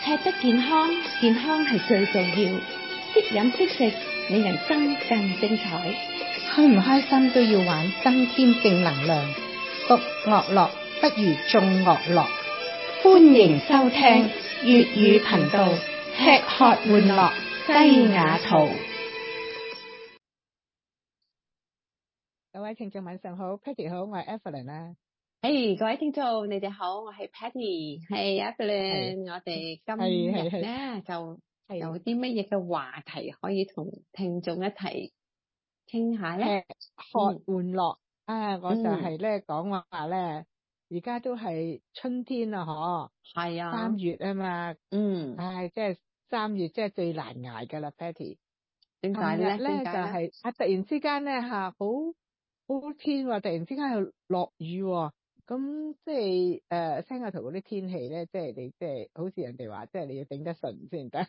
吃得健康，健康係最重要。識飲識食，你人生更精彩。 開唔開心都要玩，增添正能量。獨樂樂不如眾樂樂。歡迎收聽粵語頻道，吃喝玩樂西雅圖。各位聽眾晚上好 ，Patty 好，我係 Evelyn 啊。 各位聽眾，你哋好，我係 Patty，係 Evelyn。我哋今日咧就有啲乜嘢嘅話題可以同聽眾一齊傾下咧？ 吃喝玩樂啊！我就係咧講話咧，而家都係春天啦，嗬。係啊。3月啊嘛。即係3月，即係最難捱噶啦 ，Patty。 點解咧？ 就係突然之間咧好天喎，突然之間又落雨喎。咁即係西雅圖嗰啲天氣咧，即係你即係好似人哋話，即係你要頂得順先得。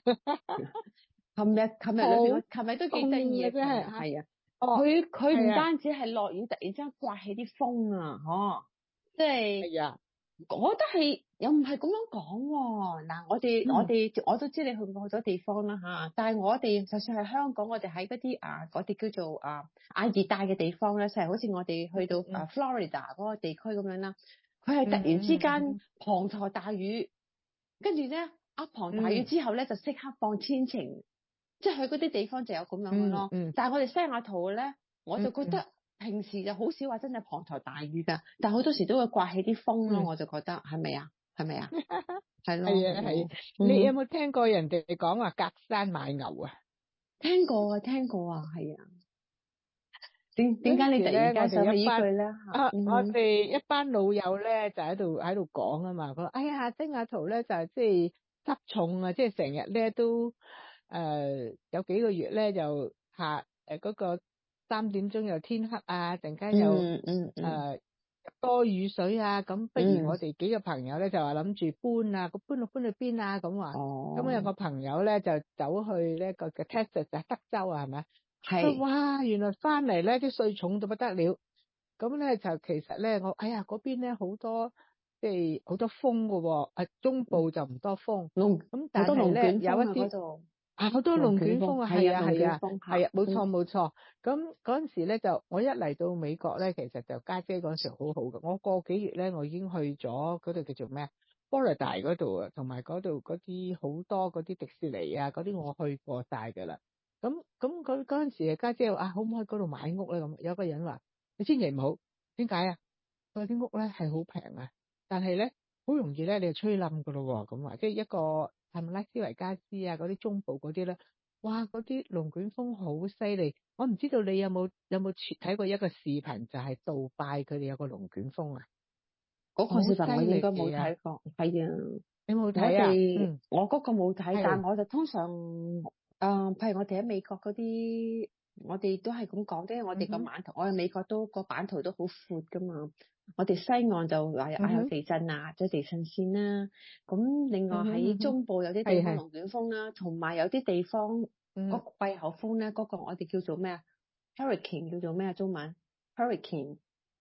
琴日都幾得意嘅，真係係啊！佢唔單止係落雨，突然之間刮起啲風啊，即係我覺得係又唔係咁樣講喎。嗱，我都知你去過好多地方啦嚇，但係我哋就算係香港，我哋喺嗰啲叫做熱帶嘅地方咧，就係好似我哋去到Florida 嗰個地區咁樣啦，佢係突然之間滂沱大雨，跟住咧一滂大雨之後咧就即刻放天晴，即係去嗰啲地方就有咁樣嘅咯。但係我哋西雅圖咧，我就覺得平時就好少話真係滂沱大雨㗎，但係好多時都會颳起啲風咯。我就覺得係咪啊？係咪啊？係咯。 係。你有冇聽過人哋講話隔山買牛啊？ 聽過啊，係啊。點解你突然間想起呢句咧？ 我哋一班老友咧就喺度講啊嘛。佢話：哎呀，西雅圖咧就即係濕重啊，即係成日咧都有幾個月咧就嗰個3點鐘又天黑啊，陣間又多雨水啊。咁不如我哋幾個朋友咧就話諗住搬啊，搬去邊啊咁話。咁有個朋友咧就走去呢個嘅 Texas 就德州啊，係咪？係。哇！原來翻嚟咧啲水重到不得了。咁咧就其實咧嗰邊咧好多即係好多風噶喎。中部就唔多風。咁但係咧有一啲好多龍捲風啊，係啊，冇錯。咁嗰陣時咧就我一嚟到美國咧，其實就家姐嗰陣時好好嘅。我個幾月咧，我已經去咗嗰度叫做咩Florida 嗰度啊，同埋嗰度嗰啲好多嗰啲迪士尼啊嗰啲我去過晒㗎啦。咁嗰陣時家姐話可唔可以嗰度買屋咧？咁有個人話你千祈唔好，點解啊？佢話啲屋咧係好平啊，但係咧好容易咧你就吹冧㗎咯喎。咁話即係一個係咪拉斯維加斯啊嗰啲中部嗰啲咧？哇！嗰啲龍捲風好犀利，我唔知道你有冇睇過一個視頻，就係杜拜佢哋有個龍捲風啊。 嗰個視頻我應該冇睇過，係啊。 你冇睇啊？ 我嗰個冇睇，但係我就通常譬如我哋喺美國嗰啲，我哋都係咁講啫。我哋個版圖，我哋美國都個版圖都好闊噶嘛。我哋西岸就話有地震啊，即係地震先啦。咁另外喺中部有啲地方龍捲風啦，同埋有啲地方嗰個季候風咧，嗰個我哋叫做咩啊 ？Hurricane 叫做咩啊？中文 Hurricane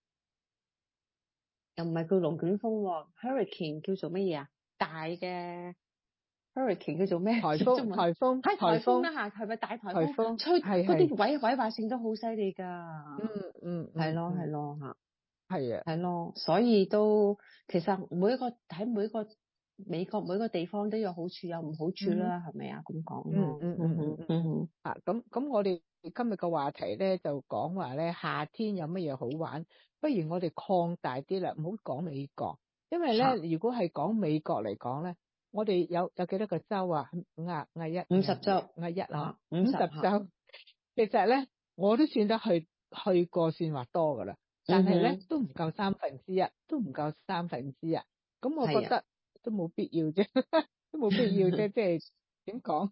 又唔係叫龍捲風喎 ，Hurricane 叫做乜嘢啊？大嘅 Hurricane 叫做咩？ 颱風係颱風啦嚇，係咪大颱風？吹嗰啲毀壞性都好犀利㗎。係咯嚇。 係啊。 係咯，所以都其實每一個美國每一個地方都有好處有唔好處啦，係咪啊？咁講咯。 咁我哋今日個話題咧就講話咧夏天有乜嘢好玩，不如我哋擴大啲啦，唔好講美國，因為咧如果係講美國嚟講咧，我哋有幾多個州啊？51 50州 51啊，50州。其實咧我都算得去過算話多噶啦，但係咧都唔夠1/3，都唔夠1/3。咁我覺得都冇必要啫，都冇必要啫，即係點講？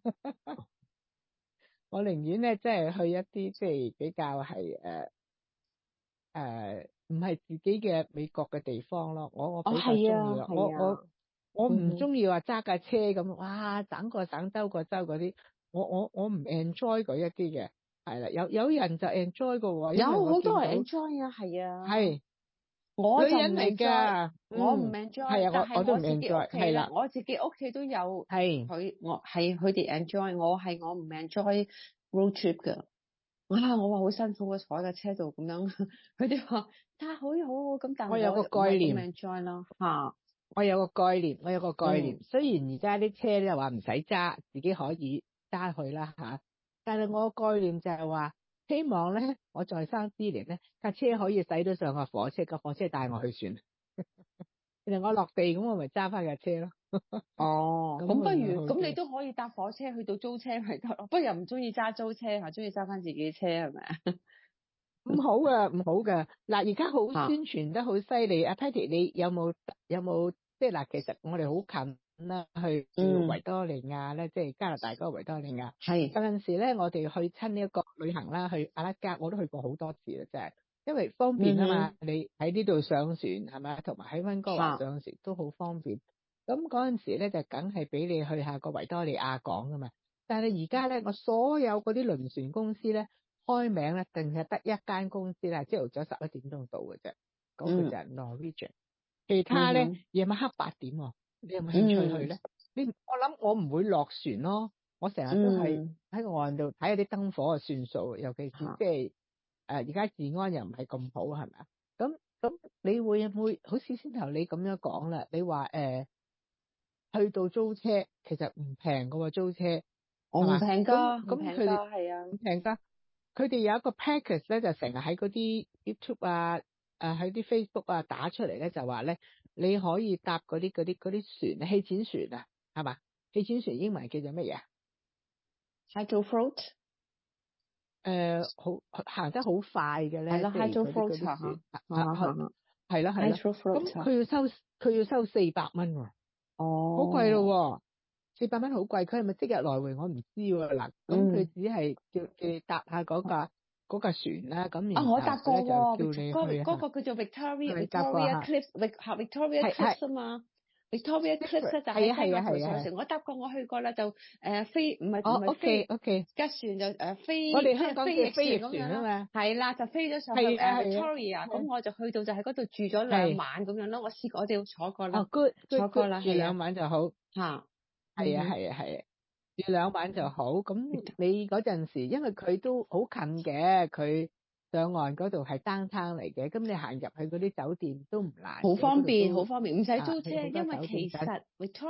我寧願咧，即係去一啲即係比較係唔係自己嘅美國嘅地方咯。我比較中意咯。我唔中意話揸架車咁，哇，整個省州個州嗰啲，我唔 enjoy 嗰一啲嘅。係啦，有人就 enjoy 嘅喎， 有好多人 enjoy 啊，係啊。 係。 我就唔女人嚟 enjoy， 㗎， 我唔 enjoy，但係我都唔我自己屋 enjoy， 企係啦咧，我自己屋企都有係我係佢哋 enjoy，我唔 enjoy road trip 㗎。哇！我話好辛苦啊，坐喺架車度咁樣，佢哋話但係好好咁，但係我有個我唔係概念。 咁 enjoy 咯嚇。 我有個概念，雖然而家啲車咧話唔使揸，自己可以揸去啦嚇，但係我個概念就係話，希望咧我在生之年咧架車可以駛到上個火車，個火車帶我去算。其實我落地咁，我咪揸翻架車咯。 哦， 咁咁不會唔會好啲如咁你都可以搭火車去到租車咪得咯？不過又唔中意揸租車嚇，中意揸翻自己車係咪啊？ 唔好噶，唔好噶。嗱，而家好嚇宣傳得好犀利。阿 Patty，你有冇即係嗱？其實我哋好近啦，去維多利亞咧，即係加拿大嗰個維多利亞。 係有陣時咧，我哋去親呢一個旅行啦，去阿拉加，我都去過好多次啦，真係，因為方便啊嘛。你喺呢度上船係咪？同埋喺溫哥華上船都好方便。咁嗰陣時咧，就梗係俾你去下個維多利亞港噶嘛。但係而家咧，我所有嗰啲輪船公司咧，開名咧，淨係得一間公司咧，朝頭早11點鐘到嘅啫，嗰個就係 Norwegian。其他咧，夜晚黑8點喎，你有冇興趣去咧？我諗我唔會落船咯，我成日都係喺個岸度睇下啲燈火就算數，尤其是即係而家治安又唔係咁好，係咪啊？咁你會唔會好似先頭你咁樣講啦？你話去到租車其實唔平㗎喎，租車我唔平㗎， 咁佢哋係啊， 唔平㗎。佢哋有一個 package 咧，就成日喺嗰啲 YouTube 啊，喺啲 Facebook 啊打出嚟咧，就話咧你可以搭嗰啲船，氣墊船啊，係嘛？氣墊船英文叫做乜嘢啊 ？Hydro float。 好行得好快嘅咧， 係咯，Hydro 即係嗰 float 啲船係啦。 Hydro float。 咁佢要收400蚊喎，好貴咯喎，400蚊好貴。佢係咪即日來回我唔知喎。嗱，咁佢只係叫你搭下嗰架船啦，咁然後我搭過喎， 就叫你去嗰個叫做 Victoria 搭 Cliffs 啊嘛。Victoria Cliffs 咧就喺西雅圖上船，我搭過，我去過啦，就飛唔係飛 ，OK， 架船就飛， 我哋香港叫飛翼咁樣船啊嘛， 係啦，就飛咗上去Victoria，咁我就去到就喺嗰度住咗2晚咁樣咯，我試過，我哋坐過啦，坐過啦， 住2晚就好嚇， 係啊，住2晚就好。咁你嗰陣時，因為佢都好近嘅，佢上岸嗰度係downtown嚟嘅，咁你行入去嗰啲酒店都唔難， 好方便，唔使租車， 因為其實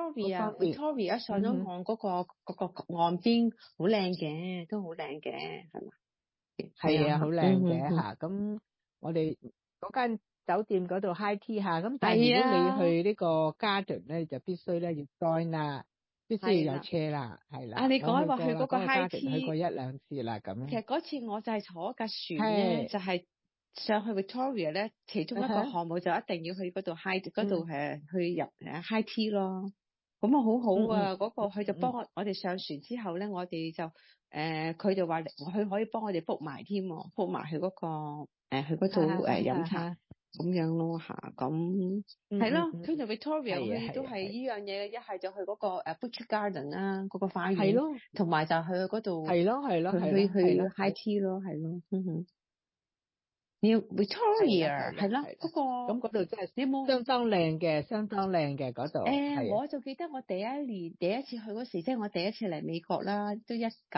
Victoria 上咗岸嗰個岸邊好靚嘅，都好靚嘅，係嘛？ 係啊，好靚嘅嚇。咁我哋嗰間酒店嗰度 high tea 下，咁但係如果你去呢個 garden 咧，就必須咧要 join 啦，必須要有車啦，係啦。 你講話去嗰個 high tea 去過1-2次啦，咁。 其實嗰次我就係坐架船咧，就係上去 Victoria 咧，其中一個項目就一定要去嗰度 high 嗰度去入high tea 咯。咁啊好好啊，嗰個佢就幫我哋上船之後咧，我哋就佢就話佢可以幫我哋 book 埋添，book 埋去嗰個去嗰度飲茶咁樣咯嚇，咁係咯。跟住 Victoria 佢都係依樣嘢，一係就去嗰個Butcher Garden 啦，嗰個花園，同埋就去嗰度去 high tea 咯，係咯，你要 Victoria 係啦，嗰個咁嗰度真係你有冇相當靚嘅嗰度。 我就記得我第一次去嗰時，即係我第一次嚟美國啦，都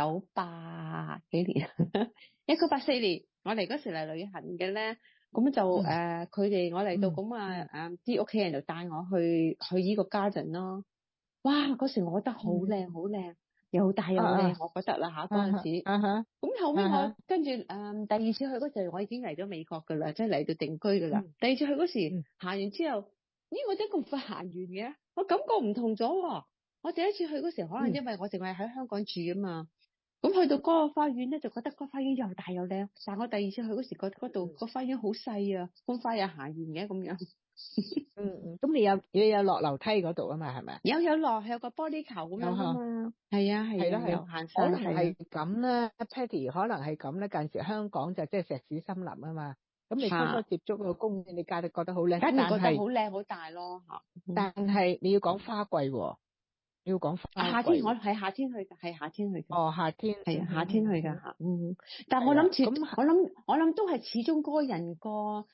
1980幾年，1984年我嚟嗰時嚟旅行嘅咧，咁就佢哋我嚟到咁啲屋企人就帶我去依個 garden 咯，哇！嗰時我覺得好靚好靚，又大又靚，我覺得啦嚇嗰陣時。咁後尾我跟住第二次去嗰時，我已經嚟咗美國噶啦，即係嚟到定居噶啦。第二次去嗰時行完之後，我點解咁快行完嘅？我感覺唔同咗喎。我第一次去嗰時，可能因為我淨係喺香港住啊嘛。咁去到嗰個花園咧，就覺得嗰個花園又大又靚。但係我第二次去嗰時，覺得嗰度個花園好細啊，咁快又行完嘅咁樣。 咁你有落樓梯嗰度啊嘛，係咪？ 有落，有個玻璃球咁樣啊嘛。係啊，有行山。 可能係咁咧 ，Patty 可能係咁咧。近時香港就即係石屎森林啊嘛。咁你初初接觸個公園，你覺得好靚， 梗係覺得好靚好大咯嚇。 但係你要講花季喎，要講花季。 夏天我係夏天去㗎，係夏天去㗎。 哦，夏天係啊，夏天去㗎嚇。但係我諗都係始終嗰個人個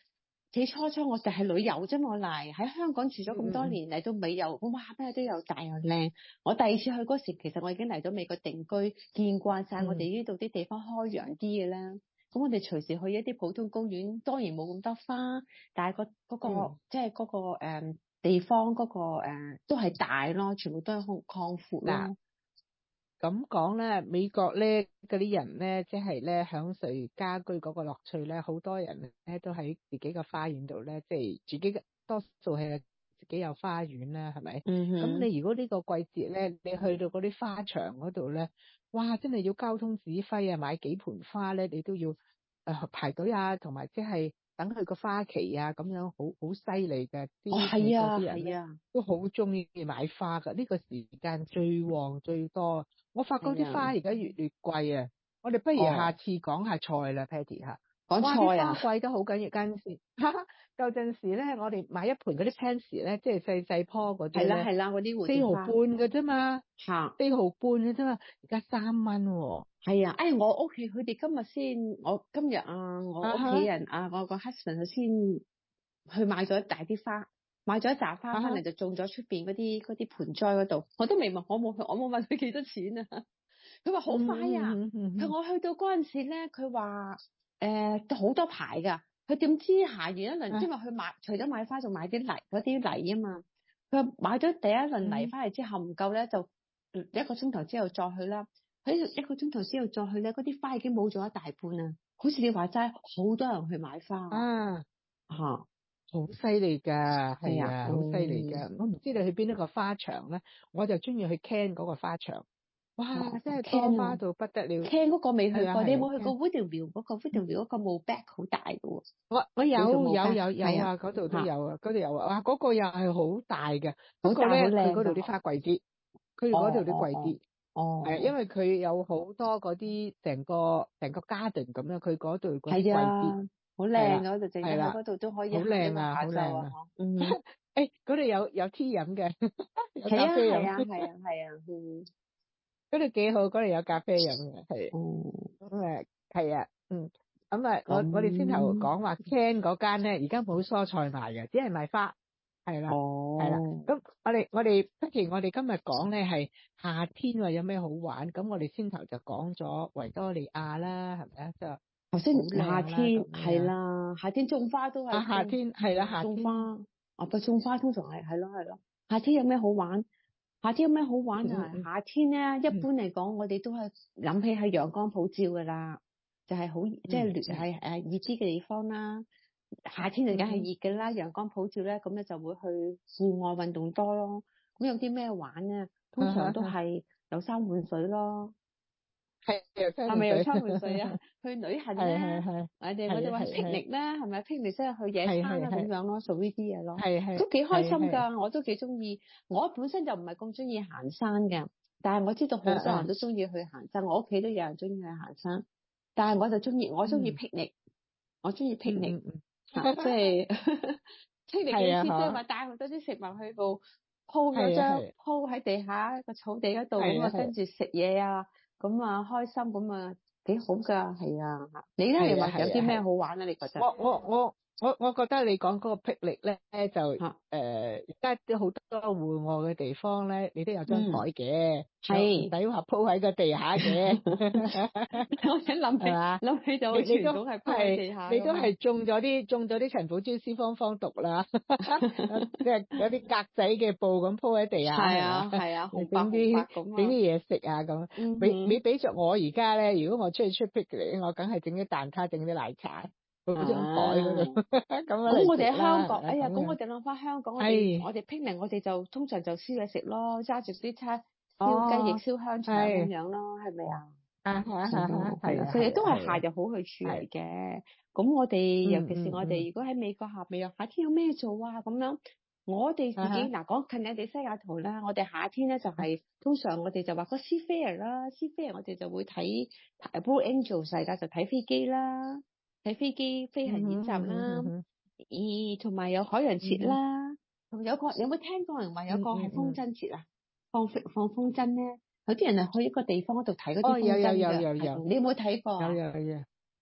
自己初初我就係旅遊啫嘛，我嚟喺香港住咗咁多年，嚟到美又哇咩都又大又靚。我第二次去嗰時，其實我已經嚟到美國定居，見慣晒我哋呢度啲地方開揚啲嘅啦。咁我哋隨時去一啲普通公園，當然冇咁多花，但係嗰個即係嗰個地方嗰個都係大咯，全部都係擴闊咯。 咁講咧，美國咧嗰啲人咧，即係咧享受家居嗰個樂趣咧，好多人咧都喺自己個花園度咧，即係自己嘅多數係自己有花園啦，係咪？咁你如果呢個季節咧，你去到嗰啲花場嗰度咧，哇！真係要交通指揮啊，買幾盆花咧，你都要排隊啊，同埋即係等佢個花期啊，咁樣好犀利嘅。 係啊，係啊， 都好中意買花㗎。呢個時間最旺最多。我發覺啲花而家越嚟越貴啊！我哋不如下次講下菜啦，Patty 嚇。 講菜啊！ 花貴得好緊要，間時舊陣時咧，我哋買一盆嗰啲 pansy 咧，即係細細棵嗰啲咧， 係啦，嗰啲蝴蝶花4毫半嘅啫嘛，4毫半嘅啫嘛，而家3蚊喎。 係啊，我屋企佢哋今日啊，我屋企人啊，我個 husband 佢先去買咗一大啲花。買咗一紮花翻嚟就種咗出邊嗰啲盆栽嗰度，我都未問，我冇問佢幾多錢啊？佢話好快啊！我去到嗰陣時咧，佢話好多排噶，佢點知行完一輪，因為佢除咗買花，仲買啲泥嗰啲泥啊嘛。佢買咗第一輪泥翻嚟之後唔夠咧，就1個鐘頭之後再去啦。喺1個鐘頭之後再去咧，嗰啲花已經冇咗一大半啊！好似你話齋，好多人去買花好犀利噶，係啊，好犀利噶。我唔知你去邊一個花場咧，我就中意去 Ken 嗰個花場。哇，真係多花到不得了。 Ken 嗰個未去過，你有冇去過 Woodinville 嗰個 Woodinville 嗰個 Mulbeck 好大噶喎？ 我有啊，嗰度都有啊，嗰度有啊。哇，嗰個又係好大嘅，不過咧佢嗰度啲花貴啲，佢嗰度啲貴啲。係因為佢有好多嗰啲成個 garden 咁樣，佢嗰度嗰啲貴啲。 好靚嗰度，淨係喺嗰度都可以好靚啊，好靚啊！嗰度有 tea 飲嘅，有咖啡飲。 係啊， 嗰度幾好，嗰度有咖啡飲嘅，係。咁係啊，咁我哋先頭講話 Ken 嗰間咧，而家冇蔬菜賣嘅，只係賣花，係啦，係啦。咁我哋不如我哋今日講咧係夏天喎，有咩好玩？咁我哋先頭就講咗維多利亞啦，係咪啊？就頭先夏天係啦，夏天種花都係夏天係啦，夏天種花不種花通常係咯。夏天有咩好玩？夏天有咩好玩啊？夏天咧，一般嚟講，我哋都係諗起係陽光普照噶啦，就係好即係係熱啲嘅地方啦。夏天就梗係熱嘅啦，陽光普照咧，咁咧就會去戶外運動多咯。咁有啲咩玩咧？通常都係遊山玩水咯。係咪遊山玩水啊？去旅行咧，我哋話 picnic 啦，係咪 picnic 即係去野餐啦咁樣咯，做呢啲嘢咯，都幾開心噶，我都幾中意。我本身就唔係咁中意行山嘅，但係我知道好多人都中意去行山，我屋企都有人中意去行山，但係我就中意picnic，我中意 picnic，即係 picnic 嘅意思即係話帶好多啲食物去度鋪喺地下個草地嗰度，咁啊跟住食嘢啊。咁啊，開心咁啊，幾好噶，係啊！你咧，你話有啲咩好玩啊？你覺得？ 我覺得你講嗰個霹靂咧，就而家都好多戶外嘅地方咧，你都有張台嘅，唔使話鋪喺個地下嘅。 我想諗起就傳統係鋪喺地下。 你都係種咗啲陳腐椒絲方方毒啦，即係有啲格仔嘅布咁鋪喺地下。 係啊，紅白咁整啲嘢食啊咁。你俾着我而家咧，如果我出去出霹靂，我梗係整啲蛋撻，整啲奶茶。嗰張台嗰度， 咁我哋喺香港，咁我哋諗翻香港，我哋拼命，我哋就通常就燒嘢食咯，揸住啲叉燒雞翼、燒香腸咁樣咯，係咪啊？係啊，佢哋都係夏日好去處嚟嘅。咁我哋尤其是我哋如果喺美國夏天有咩做啊？咁樣我哋自己嗱講近地西雅圖啦，我哋夏天咧就係通常我哋就話個 Sea Fair 啦，Sea Fair 我哋就會睇 Blue Angel 世界就睇飛機啦。睇飛機飛行演習啦，同埋有海洋節啦，同有冇聽過人話有個係風箏節啊？放風箏咧，有啲人係去一個地方嗰度睇嗰啲風箏㗎。 有， 你有冇睇過啊？ 有。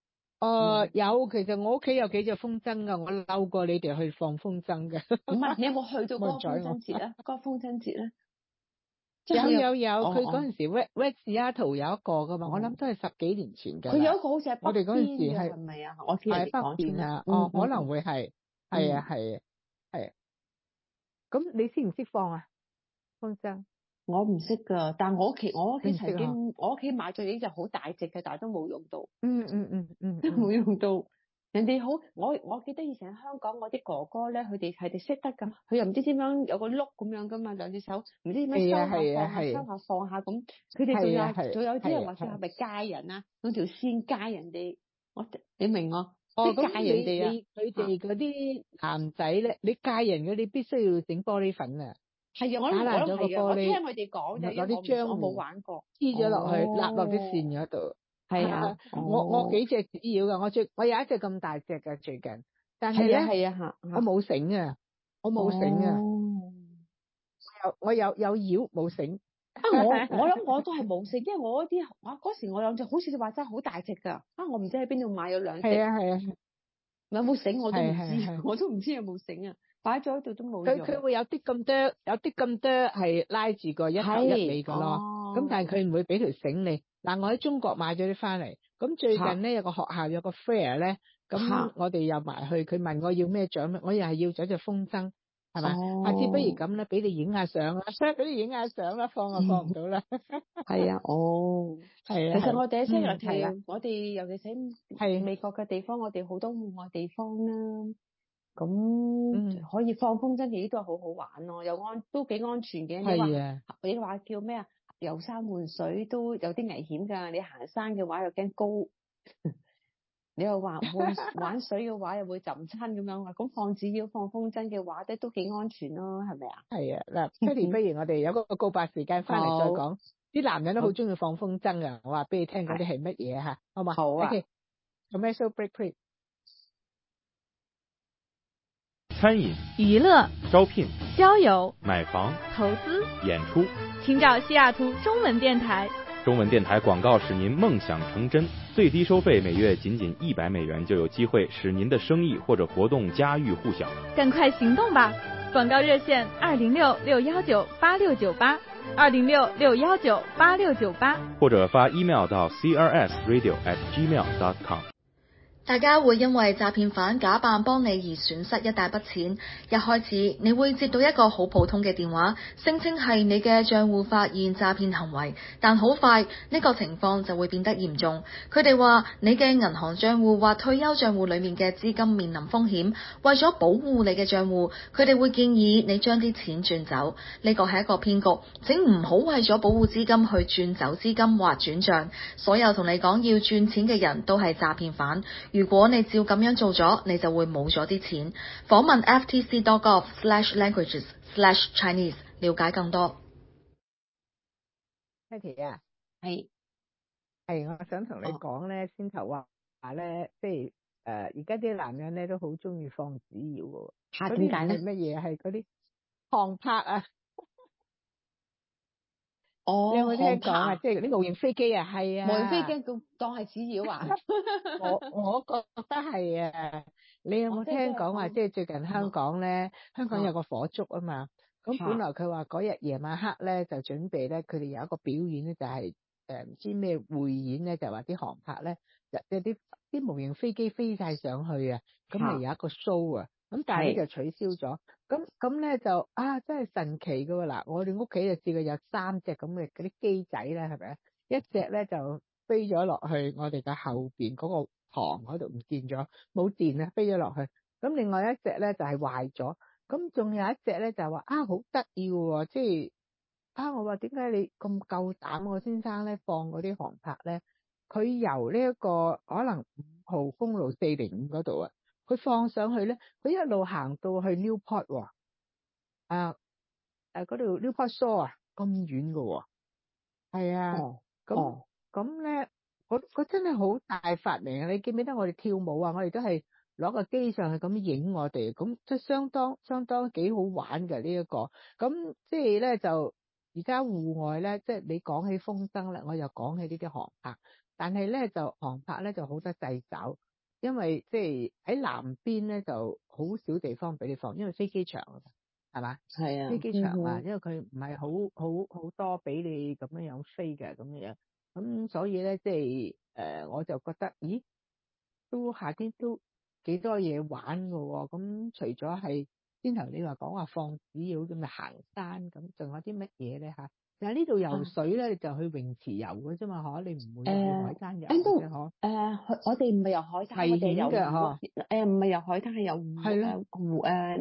有，其實我屋企有幾隻風箏噶，我嬲過你哋去放風箏嘅。 唔係，你有冇去到嗰個風箏節啊？嗰個風箏節咧？ 有，佢嗰陣時 West Seattle 有一個噶嘛，我諗都係10幾年前㗎。 佢有一個好似係我哋嗰陣時係咪啊？我聽人哋講北邊啊，可能會係，係啊。咁你識唔識放啊？風箏？ 我唔識㗎，但我屋企曾經，我屋企買咗呢隻好大隻嘅，但係都冇用到。都冇用到。人哋好，我記得以前喺香港，我啲哥哥咧，佢哋識得㗎，佢又唔知點樣有個碌咁樣㗎嘛，兩隻手唔知點樣收下放下咁，佢哋仲有啲人話係咪戒人啊？用條線戒人哋，你明我？ 咁戒人哋啊！ 佢哋嗰啲男仔咧，你戒人嗰啲必須要整玻璃粉啊！ 係啊，我諗係啊，我聽佢哋講就， 攞啲漿我冇玩過， 黐咗落去，揦落啲線嗰度。 係啊， 我幾隻紙鷂噶，我有一隻咁大隻噶最近，但係咧我冇繩啊，我有鷂冇繩。 我諗我都係冇繩，因為我嗰時我兩隻好似你話齋好大隻噶，我唔知喺邊度買咗兩隻。 係啊， 有冇繩我都唔知，我都唔知有冇繩啊，擺咗喺度都冇用。 佢會有啲咁多係拉住個一頭一尾噶咯，咁但係佢唔會俾條繩你。嗱，我喺中國買咗啲翻嚟，咁最近咧有個學校有個 fair 咧，咁我哋又埋去，佢問我要咩獎，我又係要咗隻風箏，係咪？下次不如咁咧，俾你影下相啦，俾你影下相啦，放唔到啦。 係啊，係啊。其實我哋喺西洋係，我哋尤其喺美國嘅地方，我哋好多戶外地方啦，咁可以放風箏，呢都係好好玩咯，都幾安全嘅。你話叫咩啊？遊山玩水都有啲危險㗎，你行山嘅話又驚高，你又話玩水嘅話又會浸親咁樣，咁放紙鷂放風箏嘅話咧都幾安全咯，係咪啊？係啊，嗱，Patty，不如我哋有個告白時間翻嚟再講。啲男人都好中意放風箏啊，我話俾你聽嗰啲係乜嘢嚇，好嘛？好啊。Commercial break please。 餐飲、 娛樂、 招聘、 交友、 買房、 投資、 演出， 請找西雅圖中文電台。 中文電台廣告使您夢想成真，最低收費每月僅$100就有機會使您的生意或者活動家喻戶曉。 趕快行動吧！廣告熱線206-619-8698，206-619-8698， 或者發 email 到 crsradio@gmail.com。 大家會因為詐騙犯假扮幫你而損失一大筆錢。一開始你會接到一個好普通嘅電話，聲稱係你嘅賬戶發現詐騙行為，但好快呢個情況就會變得嚴重。佢哋話你嘅銀行賬戶或退休賬戶裡面嘅資金面臨風險，為咗保護你嘅賬戶，佢哋會建議你將啲錢轉走。呢個係一個騙局，請唔好為咗保護資金去轉走資金或轉賬。所有同你講要轉錢嘅人都係詐騙犯。如果你照咁樣做咗，你就會冇咗啲錢。訪問 ftc.gov/languages/Chinese 了解更多。 Patty 啊，係，我想同你講咧，先頭話咧，即係而家啲男人咧都好中意放紙鷂嘅喎。點解咧？乜嘢係嗰啲航拍啊？你有冇聽講啊？即係啲模型飛機啊，係啊。模型飛機當係紙鷂啊？我覺得係啊。你有冇聽講話？即係最近香港咧，香港有個火燭啊嘛。咁本來佢話嗰日夜晚黑咧就準備咧，佢哋有一個表演咧，就係唔知咩匯演咧，就話啲航拍咧，即係啲模型飛機飛晒上去啊，咁咪有一個 show 啊。咁但係咧就取消咗，咁咧就真係神奇噶喎！嗱，我哋屋企就試過有3隻咁嘅嗰啲機仔咧，係咪啊？一隻咧就飛咗落去我哋嘅後邊嗰個塘嗰度唔見咗，冇電啊，飛咗落去。咁另外一隻咧就係壞咗，咁仲有一隻咧就話好得意喎，即係我話點解你咁夠膽個先生咧放嗰啲航拍咧？佢由呢一個可能5號公路405嗰度啊。佢放上去咧，佢一路行到去 Newport 喎，嗰度 Newport Shore 啊，咁遠噶喎，係啊，咁咧，佢真係好大發明啊！你記唔記得我哋跳舞啊？我哋都係攞個機上去咁影我哋，咁即係相當幾好玩嘅呢一個。咁即係咧就而家戶外咧，即係你講起風箏咧，我又講起呢啲航拍，但係咧就航拍咧就好得掣肘。 因為即係喺南邊咧就好少地方俾你放，因為飛機場啊嘛，係嘛？ 係啊， 飛機場啊，因為佢唔係好多俾你咁樣飛嘅咁樣，咁所以咧即係我就覺得，咦，都夏天都幾多嘢玩㗎喎，咁除咗係先頭你話講話放紙鷂咁啊行山咁，仲有啲乜嘢咧嚇？但係呢度游水咧，你就去泳池游嘅啫嘛，嗬，你唔會去海灘游嘅啫，嗬。 我哋唔係游海灘， 危險嘅嗬。 唔係游海灘，係游湖。係咯。湖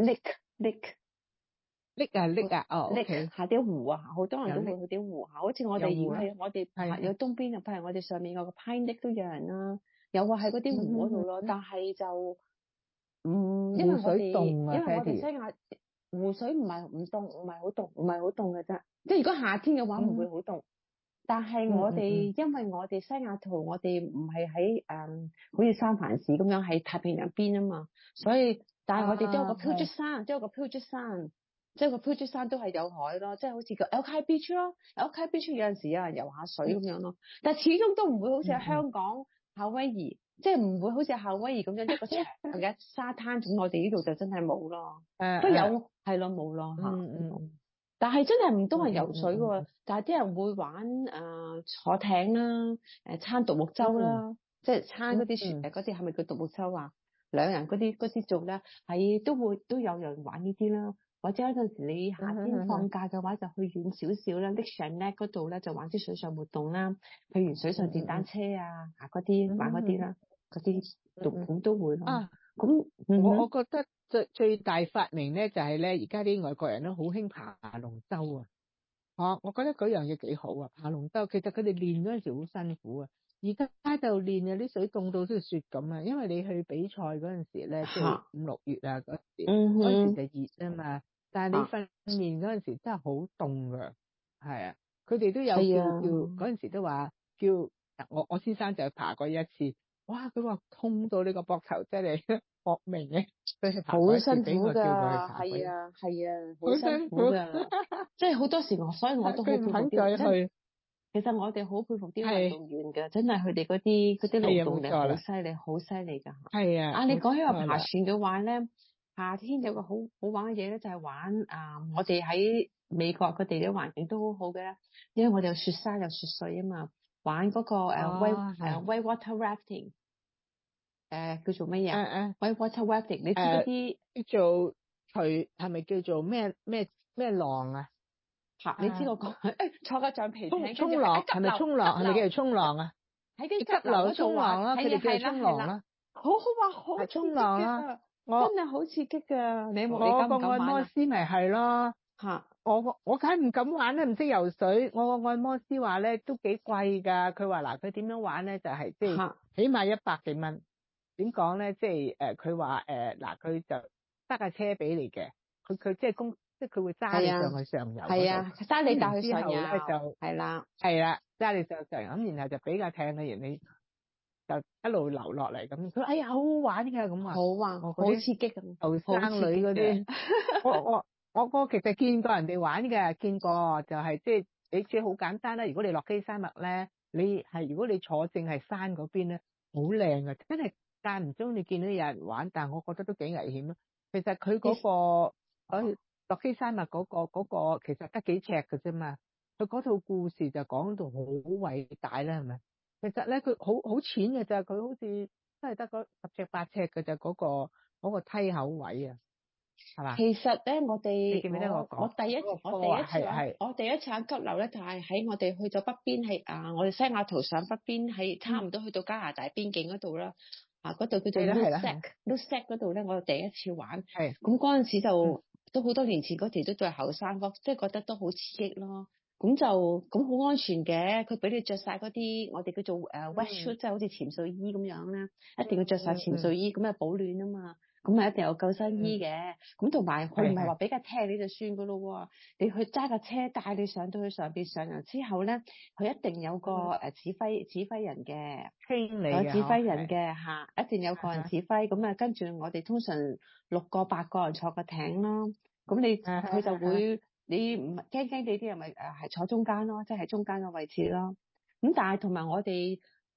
lake 啊，哦 ，lake 下啲湖啊，好多人都會去啲湖下，好似我哋如果係我哋有東邊啊，譬如我哋上面個 Pine Lake 都有人啦，有啊喺嗰啲湖嗰度咯，但係就因為我哋因為我哋西亞湖水唔係唔凍，唔係好凍嘅啫，即係如果夏天嘅話唔會好凍。但係我哋因為我哋西雅圖，我哋唔係喺好似三藩市咁樣喺太平洋邊啊嘛，所以但係我哋都有個 Puget Sound，都有個 Puget Sound，即係個 Puget Sound都係有海咯，即係好似個 Alki Beach 咯，Alki Beach 有陣時有人游下水咁樣咯，但係始終都唔會好似喺香港夏威夷，即係唔會好似夏威夷咁樣一個長嘅沙灘，咁我哋呢度就真係冇咯，都有係咯冇咯嚇。但係真係唔多人游水喎，但係啲人會玩坐艇啦，撐獨木舟啦，即係撐嗰啲嗰啲係咪叫獨木舟啊？兩人嗰啲做咧，係都有人玩呢啲啦。或者有陣時你夏天放假嘅話，就去遠少少啦，Lake Chanel 嗰度咧就玩啲水上活動啦，譬如水上電單車啊，嗰啲玩嗰啲啦，嗰啲都會咯。咁我覺得最大發明咧就係咧，而家啲外國人都好興爬龍舟啊！我覺得嗰樣嘢幾好啊！爬龍舟其實佢哋練嗰陣時好辛苦啊，而家喺度練啊，啲水凍到好似雪咁啊！因為你去比賽嗰陣時咧，即係5、6月啊嗰陣時就熱啊嘛，但係你訓練嗰陣時真係好凍噶，係啊！佢哋都有叫嗰陣時都話叫我先生就爬過一次。哇！佢話痛到你個膊頭真係搏命嘅， 好辛苦㗎，係啊，好辛苦㗎，即係好多時所以我都好佩服啲。其實我哋好佩服啲運動員㗎，真係佢哋嗰啲勞動力好犀利，好犀利㗎。 係啊！ 你講起話爬船嘅話咧，夏天有個好玩嘅嘢咧，就係玩我哋喺美國個地理環境都好好嘅，因為我哋有雪山有雪水啊嘛。玩嗰個white water rafting， 叫做乜嘢？white water rafting， 你知嗰啲叫做係咪叫做咩浪啊？ 你知我講坐個橡皮艇衝浪係咪衝浪？係咪叫做衝浪啊？ 喺啲急流衝浪啦，佢哋叫衝浪啦。 好好玩，好衝浪啦！ 真係好刺激㗎！你冇我個按摩師咪係咯。我梗係唔敢玩啦，唔識游水。我個按摩師話咧都幾貴㗎。佢話嗱，佢點樣玩咧就係即係起碼100幾蚊。點講咧？即係佢話嗱，佢就得架車俾你嘅。佢即係即係佢會揸你上去上游。 係啊，揸你帶去上游。 之後咧就係啦， 揸你上游咁，然後就俾架艇嘅人你就一路流落嚟咁。佢哎呀好好玩㗎咁話。 好玩，好刺激咁。 後生女嗰啲，我其實見過人哋玩嘅，見過就係即係你知好簡單啦。如果你落基山脈咧，如果你坐正係山嗰邊咧，好靚嘅，真係間唔中你見到有人玩，但係我覺得都幾危險咯。其實佢嗰個落基山脈嗰個其實得幾尺嘅啫嘛，佢嗰套故事就講到好偉大啦，係咪？其實咧佢好淺嘅咋，佢好似真係得個10尺8尺嘅咋，嗰個梯口位啊。係嘛？ 其實咧，我第一次玩急流咧，就係喺我哋去咗北邊，係我哋西雅圖上北邊，係差唔多去到加拿大邊境嗰度啦。嗰度叫做 Noosak 嗰度咧，我第一次玩。係。咁嗰陣時就都好多年前，嗰時都仲係後生，即係覺得都好刺激咯。咁好安全嘅，佢俾你着晒嗰啲我哋叫做wetsuit，即係好似潛水衣咁樣咧，一定要着晒潛水衣，咁啊保暖啊嘛。咁啊一定有救生衣嘅，咁同埋佢唔係話比較聽你就算噶咯，你去揸架車帶你上到去上邊上游之後咧，佢一定有個指揮人嘅，有指揮人嘅一定有個人指揮，咁啊跟住我哋通常6個8個人坐個艇咯，咁佢就會你唔驚地啲人咪係坐中間咯，即係中間嘅位置咯，咁但係同埋我哋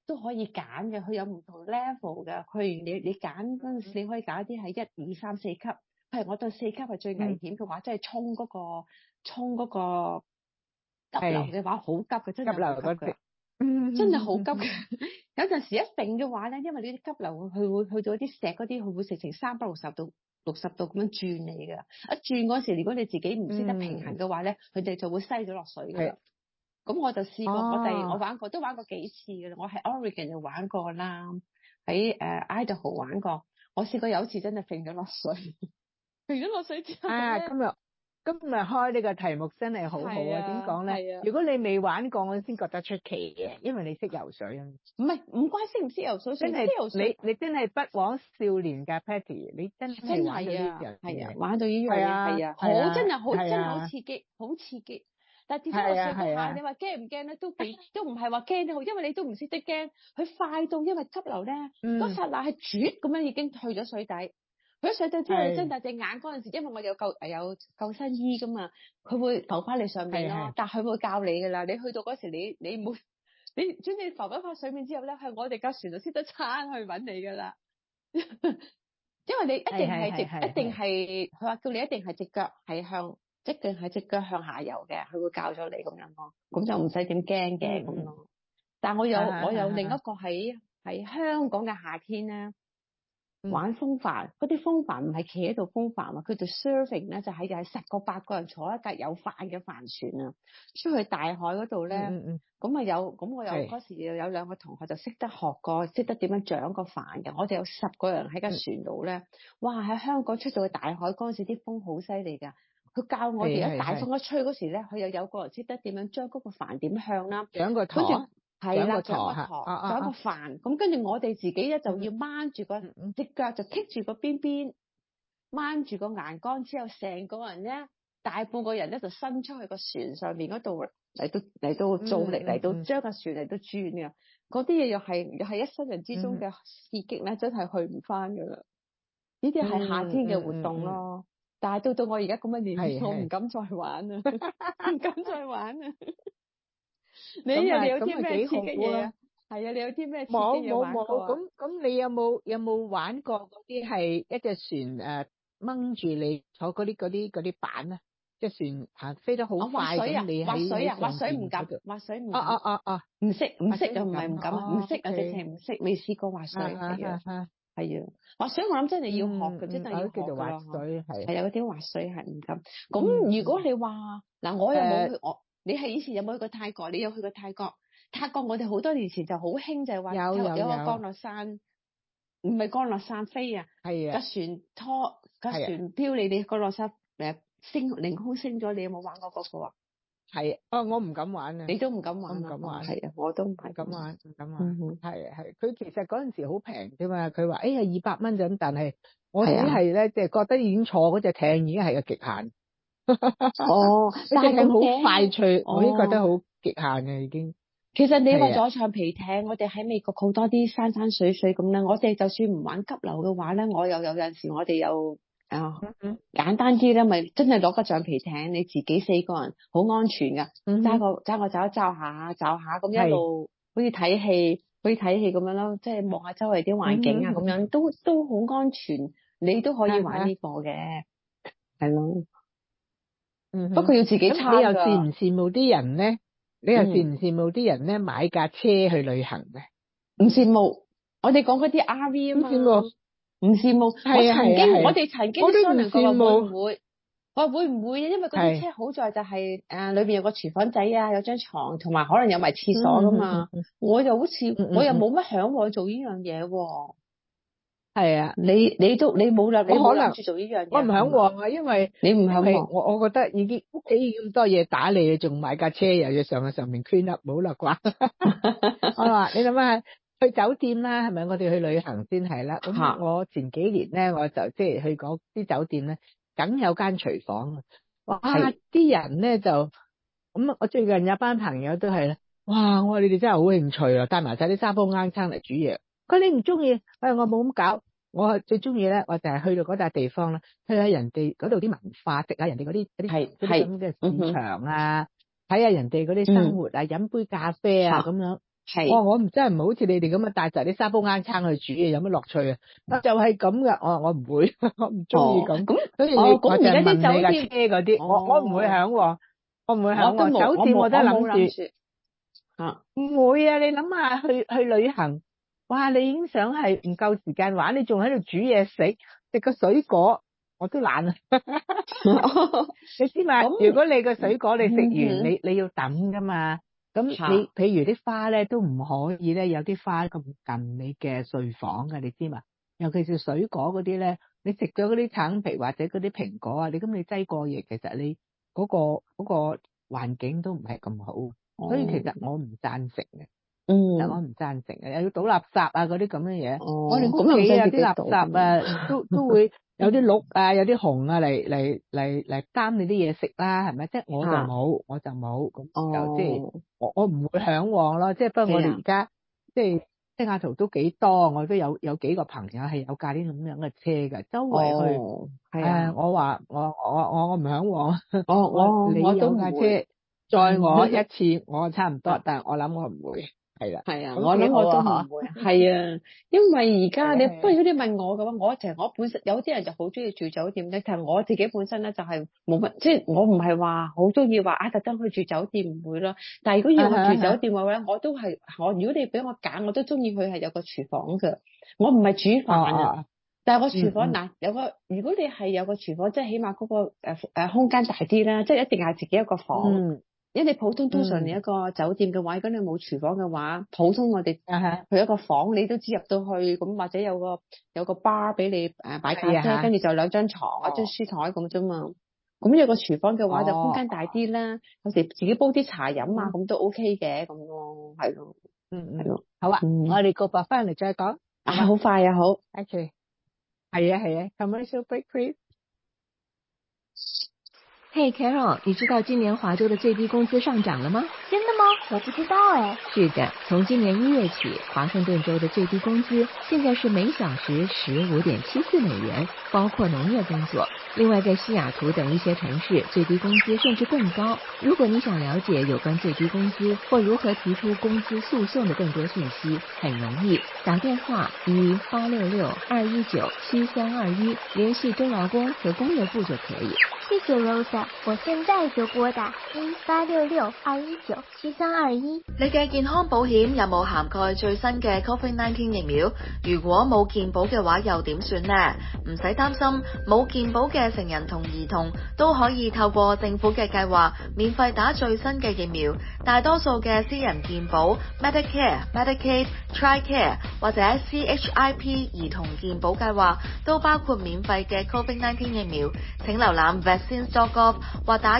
都可以揀嘅，佢有唔同 level 嘅。佢你揀嗰陣時，你可以揀一啲係1、2、3、4級。譬如我對4級係最危險嘅話，即係衝嗰個急流嘅話，好急嘅，真係好急嘅，真係好急嘅。有陣時一揈嘅話咧，因為呢啲急流佢會去到一啲石嗰啲，佢會直情360度咁樣轉你㗎。一轉嗰時，如果你自己唔識得平衡嘅話咧，佢哋就會篩咗落水㗎啦。咁我就試過，我玩過，都玩過幾次㗎啦。我喺 Oregon 就玩過啦，喺Idaho 玩過。我試過有一次真係揈咗落水，揈咗落水之後咧。 今日開呢個題目真係好好啊！點講咧？如果你未玩過，我先覺得出奇嘅，因為你識游水啊。 唔關識唔識游水， 真係你真係不枉少年㗎 Patty， 你真係玩到呢樣嘢， 玩到呢樣嘢係啊，好真係好刺激，好刺激。但係跌咗落水嗰下，你話驚唔驚咧？都唔係話驚咧，因為你都唔識得驚。佢快到，因為急流咧，嗰剎那係絕咁樣已經去咗水底。佢水底之後，你睜大隻眼嗰陣時，因為我有救生衣噶嘛，佢會浮翻你上面咯。但係佢會教你噶啦，你去到嗰時你冇你將你浮咗翻水面之後咧，係我哋架船就識得撐去揾你噶啦。因為你一定係佢話叫你一定係隻腳向下游嘅，佢會教咗你咁樣咯。咁就唔使點驚嘅咁咯。但係我有另一個喺香港嘅夏天咧。玩風帆，嗰啲風帆唔係企喺度風帆啊，佢哋 surfing 咧就係10個8個人坐一架有帆嘅帆船啊，出去大海嗰度咧，咁我有嗰時有2個同學就識得點樣掌個帆嘅，我哋有10個人喺架船度咧，哇！喺香港出到去大海嗰陣時，啲風好犀利㗎，佢教我哋一大風一吹嗰時咧，佢又有個人識得點樣將嗰個帆點向啦， 掌個舵。 係啦，掌個帆，咁跟住我哋自己咧就要掹住隻腳就棘住個邊邊，掹住個欄杆之後，成個人咧大半個人咧就伸出去個船上面嗰度嚟到做力嚟到將個船嚟到轉嘅，嗰啲嘢又係一生人之中嘅刺激咧，真係去唔翻噶啦。呢啲係夏天嘅活動咯，但係到我而家咁嘅年紀，我唔敢再玩啊，唔敢再玩啊。你有啲咩刺激嘢啊？係啊，你有啲咩刺激嘢玩過啊？ 咁你有冇玩過嗰啲係一隻船掹住你坐嗰啲板啊？隻船飛得好快咁，你滑水唔敢，滑水唔敢。唔識啊，唔係唔敢啊，唔識啊，直情唔識，未試過滑水係啊，滑水我諗真係要學嘅，真係要學嘅咯。 滑水係啊，嗰啲滑水係唔敢。咁如果你話嗱，我又冇去你係以前有冇去過泰國？你有去過泰國？泰國我哋好多年前就好興，就係話有個降落傘，唔係降落傘飛啊，係啊，架船飄你降落傘凌空升咗，你有冇玩過嗰個啊？ 係我唔敢玩啊！ 你都唔敢玩？ 唔敢玩， 係啊，我都唔係敢玩，唔敢玩。係，佢其實嗰陣時好平啫嘛，佢話200蚊咁，但係我只係咧即係覺得已經坐嗰隻艇已經係個極限。但係好快脆，我已經覺得好極限嘅已經。 其實你話咗橡皮艇，我哋喺美國好多啲山山水水咁啦。我哋就算唔玩急流嘅話咧，我又有陣時我哋又簡單啲咧，咪真係攞個橡皮艇，你自己4個人好安全噶，揸個爪下咁一路好似睇戲咁樣咯，即係望下周圍啲環境啊咁樣，都好安全，你都可以玩呢個嘅，係咯。不過要自己撐㗎。 你又羨唔羨慕啲人咧？你又羨唔羨慕啲人咧買架車去旅行咧？ 唔羨慕，我哋講嗰啲 RV 啊嘛。唔羨慕。我哋曾經商量過話會唔會？我話會唔會？因為嗰啲車好在就係裏邊有個廚房仔啊，有張床，同埋可能有埋廁所噶嘛。我又好似我又冇乜向往做呢樣嘢喎。係啊，你冇啦，你冇諗住做呢樣嘢。 我唔向往啊，因為你唔向往。 我覺得已經屋企咁多嘢打理，仲買架車又要上去上面 clean up，冇啦啩。我話你諗下，去酒店啦，係咪？我哋去旅行先係啦。咁我前幾年咧，我就即係去嗰啲酒店咧，梗有間廚房啊。哇！啲人咧就咁，我最近有班朋友都係咧，哇！我話你哋真係好興趣啊，帶埋晒啲沙煲罌罉嚟煮嘢。佢你唔中意，我冇咁搞。我最中意咧，我就係去到嗰笪地方啦，去下人哋嗰度啲文化，食下人哋嗰啲咁嘅市場啊，睇下人哋嗰啲生活啊，飲杯咖啡啊咁樣， 係。 我唔真係唔好似你哋咁啊，帶晒啲沙煲罌罉去煮嘢，有乜樂趣啊？就係咁噶，我唔會，我唔中意咁。 咁所以你咁而家啲酒酒店嗰啲，我唔會嚮往，我唔會嚮往。酒店我都諗住。唔會啊！你諗下去旅行，哇！你已經想係唔夠時間玩，你仲喺度煮嘢食個水果，我都懶啊！你知嘛？如果你個水果你食完，你要抌噶嘛？咁你譬如啲花咧都唔可以咧，有啲花咁近你嘅睡房噶，你知嘛？尤其是水果嗰啲咧，你食咗嗰啲橙皮或者嗰啲蘋果啊，你擠過夜，其實你嗰個環境都唔係咁好。所以其實我唔贊成嘅，我唔贊成嘅，又要倒垃圾啊嗰啲咁嘅嘢。我哋屋企啊啲垃圾啊都會有啲綠啊，有啲紅啊嚟擔你啲嘢食啦，係咪？即係我就冇咁就即係我唔會嚮往咯。即係不過我哋而家即係西雅圖都幾多，我都有幾個朋友係有架啲咁樣嘅車㗎，周圍去。我話我唔嚮往，你有架車。載我一次我差唔多，但係我諗我唔會，係啦。 係啊，我諗我都唔會。係啊，因為而家你不如果你問我嘅話，我本身有啲人就好中意住酒店咧，但係我自己本身咧就係冇乜，即係我唔係話好中意話特登去住酒店，唔會咯。但係如果要我住酒店嘅話咧，我都係如果你俾我揀，我都中意佢係有個廚房嘅。我唔係煮飯啊。但係我廚房有個，如果你係有個廚房，即係起碼嗰個空間大啲啦，即係一定係自己一個房。因為你普通通常你一個酒店嘅話，如果你冇廚房嘅話，普通我哋去一個房，你都只入到去咁，或者有個 bar 俾你擺架車，跟住就兩張床、一張書台咁啫嘛。咁有個廚房嘅話就空間大啲啦，有時自己煲啲茶飲啊，咁都 OK 嘅咁咯，係咯，係咯， 好啊，我哋個白翻嚟再講。 好快啊，好 ，OK， 係啊 ，commercial break please。 嘿 Carol， 你知道今年华州的最低工资上涨了吗？ 真的吗？我不知道哎。 是的，从今年1月起，华盛顿州的最低工资现在是每小时15.74美元，包括农业工作。另外，在西雅图等一些城市，最低工资甚至更高。如果你想了解有关最低工资或如何提出工资诉讼的更多信息，很容易，打电话1-866-219-7321联系中劳工和工业部就可以。 谢谢 Rosa， 我現在就撥打1-866-219-7321。 你嘅健康保險有冇涵蓋最新嘅 COVID-19 疫苗？如果冇健保嘅話，又點算呢？唔使擔心，冇健保嘅成人同兒童都可以透過政府嘅計劃免費打最新嘅疫苗。大多數嘅私人健保 Medicare、Medicaid、TRICARE 或者 CHIP 兒童健保計劃都包括免費嘅 COVID-19 疫苗。請瀏覽 vaccines.gov 或打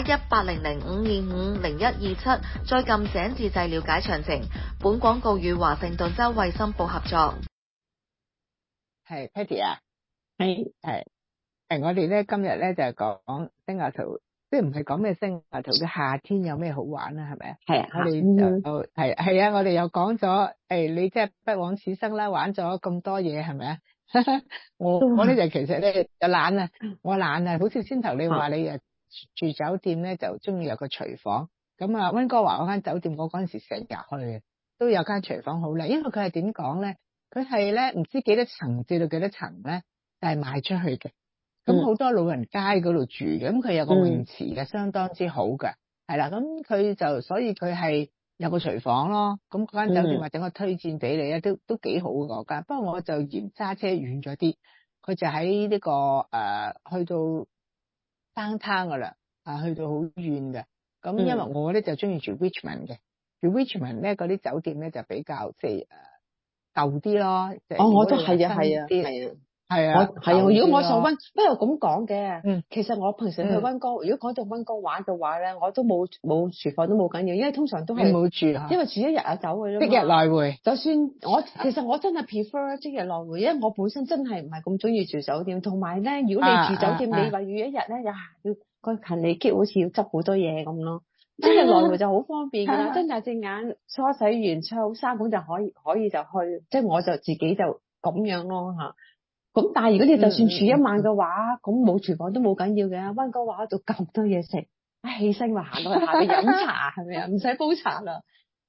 1-800-525-0127，再撳井字掣了解詳情。本廣告與華盛頓州衛生部合作。 係 Patty 啊， 係我哋咧今日咧就係講西雅圖，即係唔係講咩西雅圖嘅夏天有咩好玩啦，係咪啊？ 係啊， 我哋就係啊，我哋又講咗你即係不枉此生啦，玩咗咁多嘢係咪啊？我咧就其實咧就懶啊，我懶啊，好似先頭你話你住酒店咧就中意有個廚房，咁啊溫哥華嗰間酒店我嗰陣時成日去嘅，都有間廚房好靚，因為佢係點講咧？佢係咧唔知幾多層至到幾多層咧，就係賣出去嘅。咁好多老人街嗰度住嘅，咁佢有個泳池嘅，相當之好嘅，係啦。咁佢就所以佢係有個廚房咯。咁嗰間酒店或者我推薦俾你咧，都幾好嗰間。不過我就嫌揸車遠咗啲，佢就喺呢個去到downtown噶啦，去到好遠嘅。咁因為我咧就中意住 Richmond 嘅，住 Richmond 咧嗰啲酒店咧就比較即係舊啲咯。 我都係啊。係啊，如果我上溫，不過咁講嘅，其實我平時去溫哥，如果講到溫哥華嘅話咧，我都冇廚房都冇緊要，因為通常都係冇住， 因為住一日就走嘅啫嘛， 即日來回。 就算其實我真係 prefer 即日來回，因為我本身真係唔係咁中意住酒店，同埋咧，如果你住酒店，你話預一日咧，要個行李篋好似要執好多嘢咁咯，即日來回就好方便噶啦，真係隻眼梳洗完出衫咁就可以就去，即係我就自己就咁樣咯吓。咁但係如果你就算住一晚嘅話，咁冇廚房都冇緊要嘅。溫哥華度咁多嘢食，起身話行到去下邊飲茶係咪啊？唔使煲茶啦。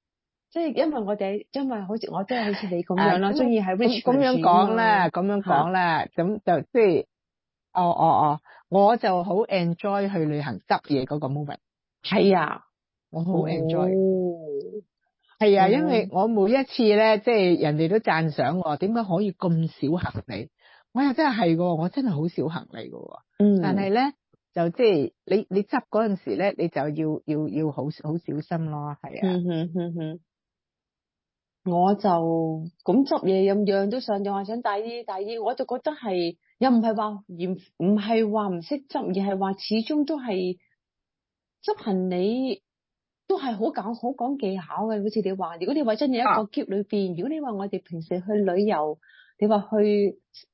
即係因為好似我真係好似你咁樣啦，中意喺 Richmond 咁樣講啦，咁樣講啦，咁就即係我就好 enjoy 去旅行執嘢嗰個 moment。 係啊， 我好 enjoy。係啊，因為我每一次咧，即係人哋都讚賞我，點解可以咁少行李？我又真係喎，我真係好少行李㗎。但係咧就即係你執嗰陣時咧，你就要好小心咯。係啊。 我就咁執嘢，樣樣都想，又想帶啲，我就覺得係又唔係話唔係話唔識執，而係話始終都係執行李都係好講技巧嘅。好似你話，如果你話真係一個篋裏邊，如果你話我哋平時去旅遊，你話去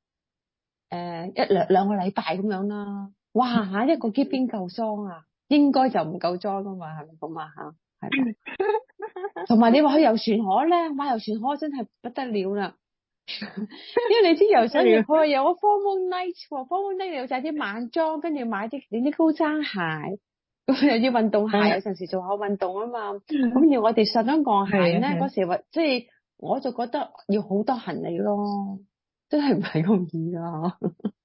兩個禮拜咁樣啦，哇一個篋邊夠裝啊？應該就唔夠裝噶嘛，係咪咁啊吓？係咪？同埋你話去遊船河咧，買遊船河真係不得了啦，因為你知游水佢話有個 formal night 你又帶啲晚裝，跟住買啲高踭鞋，咁又要運動鞋，有陣時做下運動啊嘛，咁要我哋上咗岸鞋咧，嗰時話即係我就覺得要好多行李咯，真係唔係咁易啊，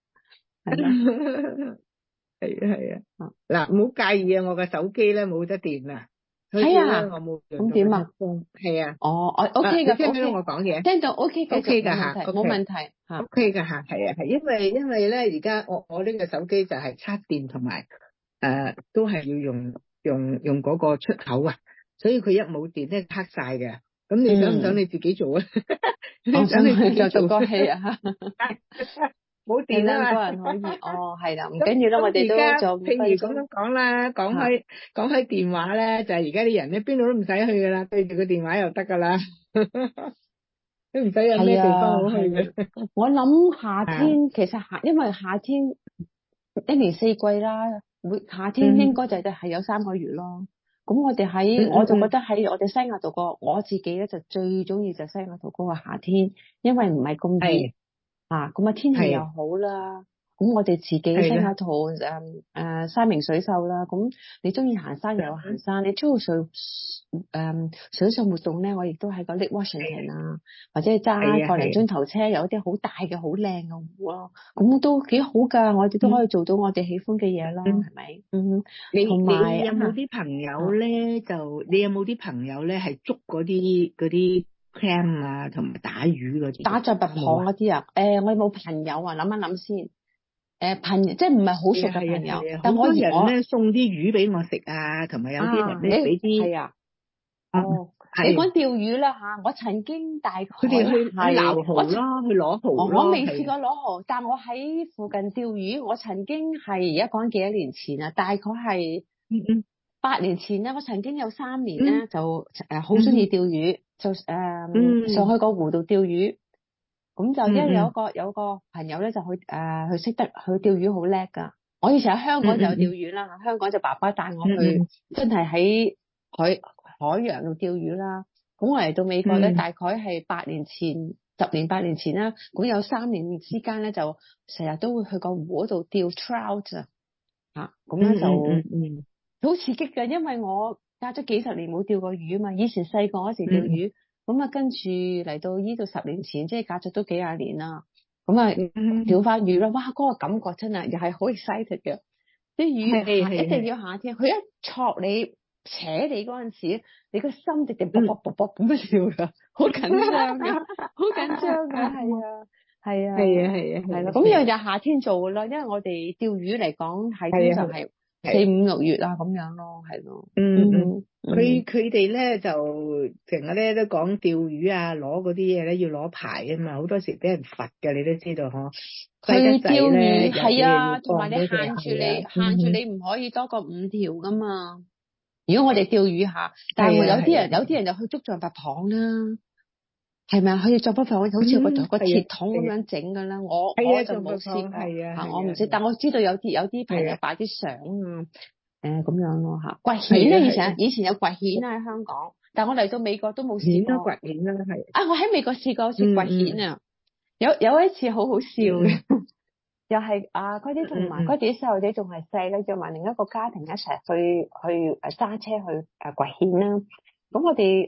係啊，嗱唔好介意啊，我嘅手機咧冇得電啊。 係啊， 我冇咁點啊？ 係啊， 我 OK 噶， 聽到我講嘢， 聽到 OK 嘅 ，OK 噶吓， 冇問題吓 ，OK 噶吓，係啊，係因為咧而家我呢個手機就係插電同埋都係要用嗰個出口啊，所以佢一冇電咧黑晒嘅。咁你想唔想你自己做啊？ 我想你自己做個戲啊！ 冇電啦， 兩個人可以係啦，唔緊要啦，我哋都做。 譬如咁樣講啦，講開電話咧，就係而家啲人咧邊度都唔使去噶啦，對住個電話又得噶啦，都唔使有咩地方好去嘅。 我諗夏天其實因為夏天一年四季啦，夏天應該就係有3個月咯。咁我哋我就覺得喺我哋西雅圖我自己咧就最中意就西雅圖嗰個夏天，因為唔係咁熱。咁啊天氣又好啦，咁我哋自己西雅圖山明水秀啦，咁你中意行山又有行山，你中意水上活動咧，我亦都喺個 Lake Washington 啊，或者係揸個零鐘頭車，有一啲好大嘅好靚嘅湖咯，咁都幾好噶，我哋都可以做到我哋喜歡嘅嘢咯，係咪？ 你有冇啲朋友咧？你有冇啲朋友咧係捉嗰啲 clam 啊，同埋打魚嗰啲， 打在拔蚌嗰啲啊？我有冇朋友啊？諗一諗先。即係唔係好熟嘅朋友，但好多人咧送啲魚俾我食啊，同埋有啲人咧俾啲係啊。你講釣魚啦吓，我曾經大概佢哋去撈蠔啦，去攞蠔咯。 我未試過攞蠔，但我喺附近釣魚。我曾經係而家講幾多年前啊，大概係8年前咧，我曾經有3年咧就好中意釣魚，就上去個湖度釣魚。咁就因為有個朋友咧就佢識得去釣魚好叻噶。我以前喺香港就有釣魚啦，香港就爸爸帶我去，真係喺海洋度釣魚啦。咁我嚟到美國咧，大概係10年8年前啦。咁有3年之間咧，就成日都會去個湖嗰度釣 trout 啊。咁咧就好刺激嘅，因為我隔咗幾十年冇釣過魚嘛。以前細個嗰時釣魚。咁啊，跟住嚟到呢度10年前，即係隔咗都幾廿年啦。咁啊，釣翻魚啦，哇！嗰個感覺真係又係好 excited 嘅。啲魚一定要夏天，佢一戳你扯你嗰陣時，你個心直直卜卜卜卜咁樣跳噶，好緊張嘅，好緊張嘅，係啊。係啦。咁樣就夏天做噶啦，因為我哋釣魚嚟講係通常係4、5、6月啊咁樣咯，係咯。 佢哋咧就成日咧都講釣魚啊，攞嗰啲嘢咧要攞牌啊嘛，好多時俾人罰嘅，你都知道嗬。 去釣魚係啊，同埋你限住你唔可以多過5條噶嘛。如果我哋釣魚下，但係有啲人就去捉象拔蚌啦，係咪啊？佢要象拔蚌好似個鐵桶咁樣整噶啦，我就冇試過，我唔知，但我知道有啲朋友擺啲相啊。咁樣咯吓，掘蜆咧以前有掘蜆啦喺香港，但我嚟到美國都冇試過。 掘蜆啦係。 我喺美國試過掘蜆啊，有一次好好笑嘅，又係嗰啲同埋嗰啲細路仔仲係細咧，約埋另一個家庭一齊去揸車去掘蜆啦。咁我哋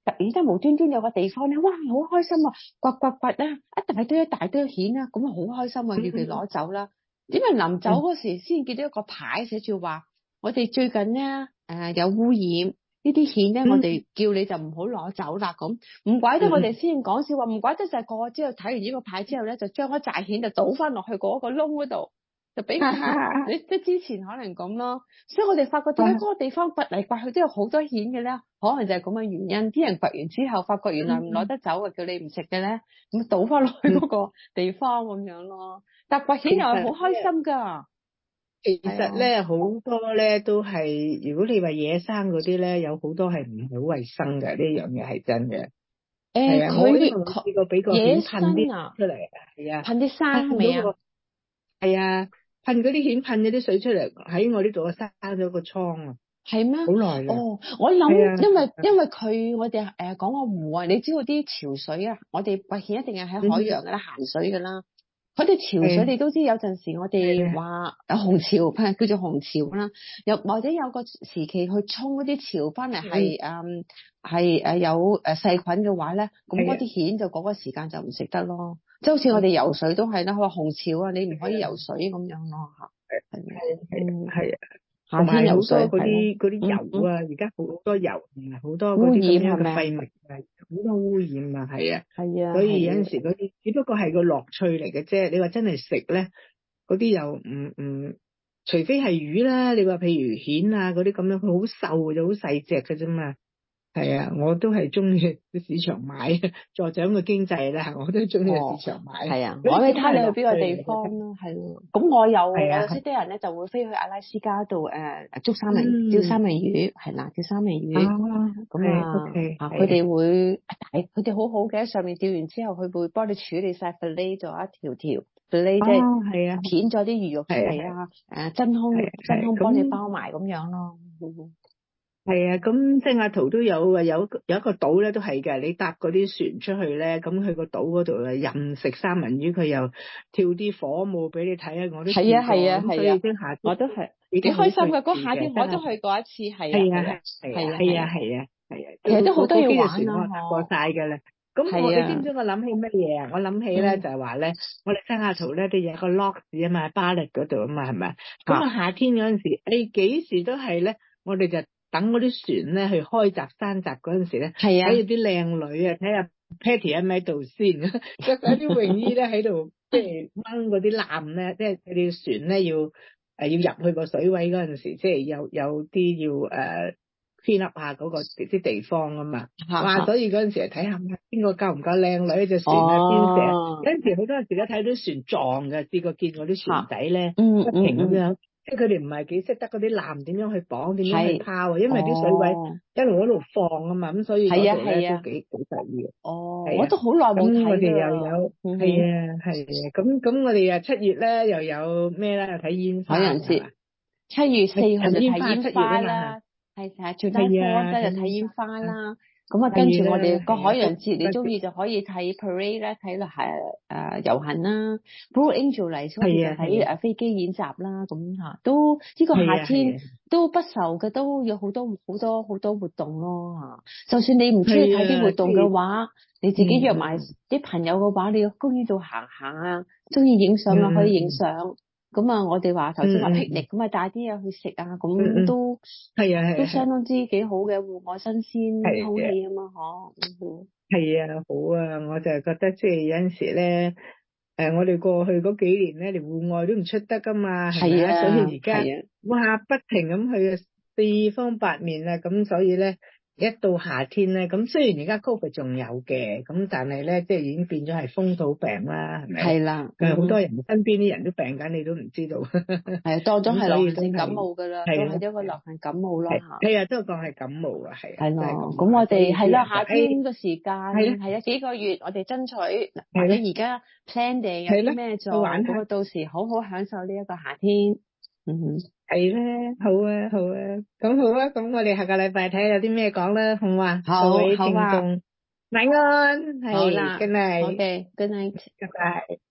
突然間無端端有個地方咧，哇，好開心啊！掘啊，一大堆蜆啊，咁啊好開心啊，要佢攞走啦。點解臨走嗰時先見到一個牌寫住話，我哋最近咧有污染。呢啲蜆咧，我哋叫你就唔好攞走啦，咁唔怪得我哋先講笑話，唔怪得就係過咗之後睇完呢個牌之後咧，就將嗰紮蜆就倒翻落去嗰個窿嗰度，就俾你即係之前可能咁咯，所以我哋發覺點解嗰個地方掘嚟掘去都有好多蜆嘅咧，可能就係咁嘅原因。啲人掘完之後發覺原來唔攞得走嘅，叫你唔食嘅咧，咁倒翻落去嗰個地方咁樣咯。但掘蜆又係好開心㗎。 其實咧好多咧都係，如果你話野生嗰啲咧，有好多係唔係好衛生嘅，呢樣嘢係真嘅。佢試過俾個蜆噴啲出嚟，係啊， 噴啲生係咪啊？ 係啊，噴嗰啲蜆噴咗啲水出嚟，喺我呢度生咗個瘡啊。 係咩？ 好耐啦。 哦，我諗，因為佢我哋講個湖啊，你知道啲潮水啊，我哋掘蜆一定係喺海洋㗎啦，鹹水㗎啦。佢哋潮水你都知，有陣時我哋話有紅潮，叫做紅潮啦，又或者有個時期去沖嗰啲潮翻嚟係有細菌嘅話咧，咁嗰啲蜆就嗰個時間就唔食得咯。即係好似我哋游水都係啦，佢話紅潮啊，你唔可以游水咁樣咯嚇。 係啊。 夏天游水嗰啲油啊，而家好多油好多嗰啲咁樣嘅廢物啊，好多污染啊，係啊， 係啊， 所以有陣時嗰啲只不過係個樂趣嚟嘅啫。你話真係食咧，嗰啲又唔，除非係魚啦。你話譬如蜆啊嗰啲咁樣，佢好瘦就好細隻嘅啫嘛。係啊，我都係中意去市場買，助長個經濟啦。我都中意去市場買。 係啊，我咪睇你去邊個地方咯，係咯。咁我有識啲人咧，就會飛去阿拉斯加度捉三文釣三文魚，係啦，釣三文魚。咁佢哋會佢哋好好嘅，喺上面釣完之後，佢會幫你處理晒 fillet 咗一條條 fillet，即係片咗啲魚肉出嚟啊，真空幫你包埋咁樣咯。 係啊，咁聖雅圖都有一個島咧，都係嘅。你搭嗰啲船出去咧，咁去個島嗰度任食三文魚，佢又跳啲火舞俾你睇啊！我都係啊，咁所以啲夏天我都係幾開心嘅。嗰夏天我都去過一次，係啊， 其實都好多嘢玩啊，過晒㗎啦。咁你知唔知我諗起乜嘢啊？我諗起咧就係話咧，我哋聖雅圖咧都有個 lodge 啊嘛，巴力嗰度啊嘛，係咪？咁啊夏天嗰陣時，幾時都係咧，我哋就等嗰啲船咧去開閘山閘嗰陣時咧，睇住啲靚女啊，睇下 Patty 喺咪度先，着晒啲泳衣咧喺度，即係掹嗰啲纜咧，即係佢哋船咧要入去個水位嗰陣時，即係有啲要clean up 下嗰個啲地方啊嘛。哇！所以嗰陣時睇下邊個夠唔夠靚女隻船啊，邊隻？有陣時好多時都睇到船撞嘅，試過見過啲船仔咧不停咁樣。即係佢哋唔係幾識得嗰啲纜點樣去綁，點樣去拋啊，因為啲水位一路放啊嘛，咁所以嗰度咧都幾得意嘅。 我都好耐冇睇啦。咁我哋又有係啊，咁我哋又7月咧又有咩咧？又睇煙花。海洋節 7月4號就睇煙花啦，係最低波就睇煙花啦。咁跟住我哋個海洋節，你中意就可以睇 parade 啦，睇落係遊行啦。Blue Angel 嚟，所以就睇飛機演習啦。咁都呢個夏天都不愁嘅，都有好多活動咯嚇。就算你唔中意睇啲活動嘅話，你自己約埋啲朋友嘅話，你去公園度行下啊，中意影相啊可以影相。咁啊，我哋話頭先話 picnic，咁啊帶啲嘢去食啊，咁都都相當之幾好嘅，戶外新鮮空氣啊嘛，嗬。係啊，好啊，我就係覺得即係有陣時咧，我哋過去嗰幾年咧，連戶外都唔出得噶嘛，係咪啊？所以而家哇，不停咁去四方八面啊，咁所以咧。一到夏天咧，咁雖然而家 COVID 仲有嘅，咁但係咧，即係已經變咗係風土病啦，係咪？係啦，好多人身邊啲人都病緊，你都唔知道。係當咗係流行性感冒噶啦，都係一個流行感冒咯嚇。係啊，都當係感冒啊，係啊。係咯，咁我哋係啦，夏天嘅時間係啊幾個月，我哋爭取或者而家 plan 定有啲咩做，咁啊到時好好享受呢一個夏天。係啦，好啊，咁好啊，咁我哋下個禮拜睇下有啲咩講啦，好嘛？各位聽眾，晚安，好啦，good night，好嘅，good night，拜拜。